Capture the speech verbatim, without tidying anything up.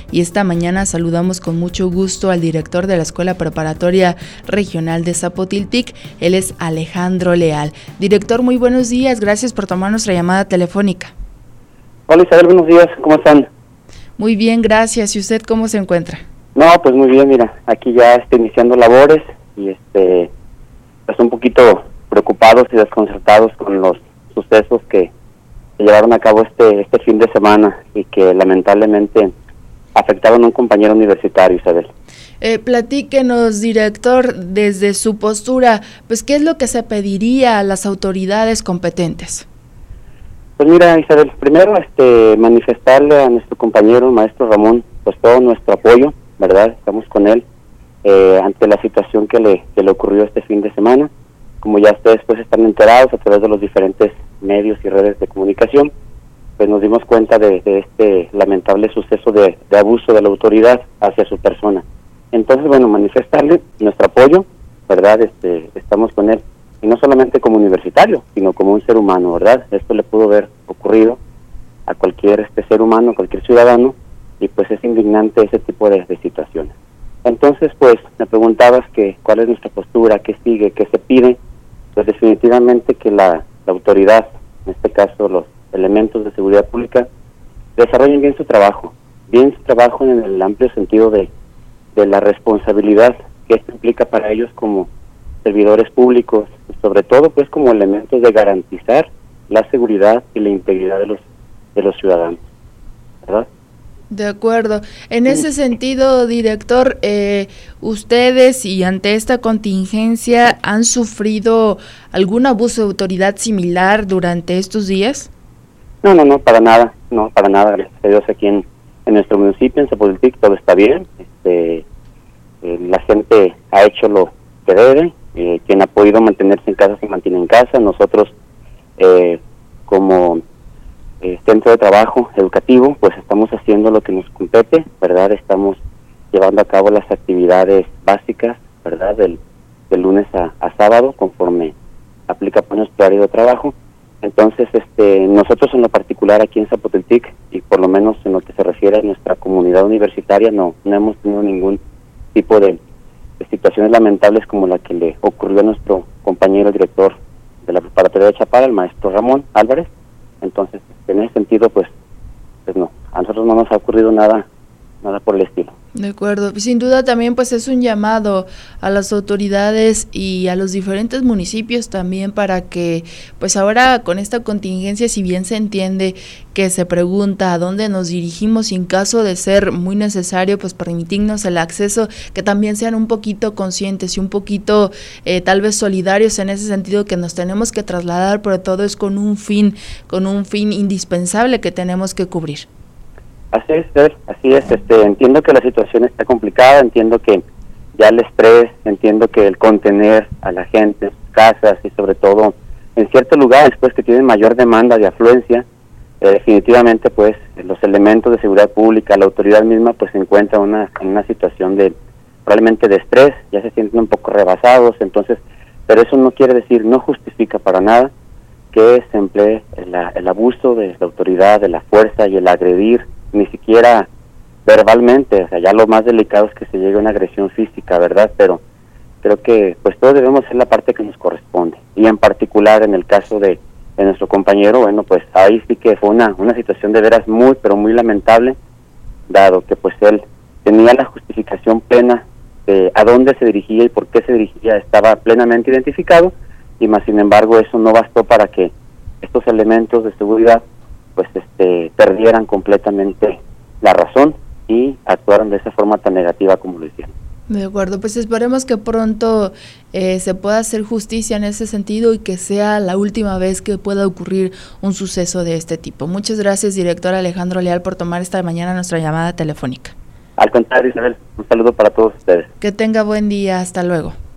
y esta mañana saludamos con mucho gusto al director de la Escuela Preparatoria Regional de Zapotiltic. Él es Alejandro Leal. Director, muy buenos días, gracias por tomar nuestra llamada telefónica. Hola Isabel, buenos días, ¿cómo están? Muy bien, gracias. ¿Y usted cómo se encuentra? No, pues muy bien, mira, aquí ya estoy iniciando labores y este, pues un poquito preocupados y desconcertados con los sucesos que se llevaron a cabo este este fin de semana y que lamentablemente afectaron a un compañero universitario, Isabel. Eh, platíquenos, director, desde su postura, pues ¿qué es lo que se pediría a las autoridades competentes? Pues mira, Isabel, primero este manifestarle a nuestro compañero, maestro Ramón, pues todo nuestro apoyo, ¿verdad? Estamos con él eh, ante la situación que le que le ocurrió este fin de semana. Como ya ustedes pues están enterados a través de los diferentes medios y redes de comunicación, pues nos dimos cuenta de, de este lamentable suceso de, de abuso de la autoridad hacia su persona. Entonces, bueno, manifestarle nuestro apoyo, ¿verdad? Este, estamos con él. Y no solamente como universitario, sino como un ser humano, ¿verdad? Esto le pudo haber ocurrido a cualquier este ser humano, a cualquier ciudadano, y pues es indignante ese tipo de, de situaciones. Entonces, pues, me preguntabas que cuál es nuestra postura, qué sigue, qué se pide. Pues definitivamente que la, la autoridad, en este caso los elementos de seguridad pública, desarrollen bien su trabajo, bien su trabajo en el amplio sentido de, de la responsabilidad que esto implica para ellos como servidores públicos, sobre todo pues como elementos de garantizar la seguridad y la integridad de los de los ciudadanos, ¿verdad? De acuerdo. En sí. Ese sentido, director, eh, ustedes y ante esta contingencia, ¿han sufrido algún abuso de autoridad similar durante estos días? No, no, no, para nada, no, para nada, gracias a Dios aquí en, en nuestro municipio, en Zapotiltic, todo está bien, este, eh, la gente ha hecho lo que debe. Eh, quien ha podido mantenerse en casa se mantiene en casa. Nosotros eh, como eh, centro de trabajo educativo pues estamos haciendo lo que nos compete, ¿verdad? Estamos llevando a cabo las actividades básicas, ¿verdad? Del, del lunes a, a sábado conforme aplica por nuestro horario de trabajo. Entonces este nosotros en lo particular aquí en Zapotiltic y por lo menos en lo que se refiere a nuestra comunidad universitaria no, no hemos tenido ningún tipo de de situaciones lamentables como la que le ocurrió a nuestro compañero director de la preparatoria de Chapala, el maestro Ramón Álvarez. Entonces, en ese sentido, pues, pues no, a nosotros no nos ha ocurrido nada, nada por el estilo. De acuerdo, sin duda también pues es un llamado a las autoridades y a los diferentes municipios también para que pues ahora con esta contingencia, si bien se entiende que se pregunta a dónde nos dirigimos y en caso de ser muy necesario pues permitirnos el acceso, que también sean un poquito conscientes y un poquito eh, tal vez solidarios en ese sentido que nos tenemos que trasladar, pero todo es con un fin, con un fin indispensable que tenemos que cubrir. Así es, así es, este, entiendo que la situación está complicada, entiendo que ya el estrés, entiendo que el contener a la gente en sus casas y sobre todo en ciertos lugares pues que tienen mayor demanda de afluencia, eh, definitivamente pues los elementos de seguridad pública, la autoridad misma pues se encuentra una, en una situación de probablemente de estrés, ya se sienten un poco rebasados, entonces, pero eso no quiere decir, no justifica para nada que se emplee el, el abuso de la autoridad, de la fuerza y el agredir ni siquiera verbalmente, o sea, ya lo más delicado es que se llegue a una agresión física, ¿verdad? Pero creo que pues todos debemos hacer la parte que nos corresponde, y en particular en el caso de, de nuestro compañero, bueno, pues ahí sí que fue una, una situación de veras muy, pero muy lamentable, dado que pues él tenía la justificación plena de a dónde se dirigía y por qué se dirigía, estaba plenamente identificado, y más sin embargo eso no bastó para que estos elementos de seguridad pues este perdieran completamente la razón y actuaron de esa forma tan negativa como lo hicieron. De acuerdo, pues esperemos que pronto eh, se pueda hacer justicia en ese sentido y que sea la última vez que pueda ocurrir un suceso de este tipo. Muchas gracias, director Alejandro Leal, por tomar esta mañana nuestra llamada telefónica. Al contrario, Isabel, un saludo para todos ustedes. Que tenga buen día, hasta luego.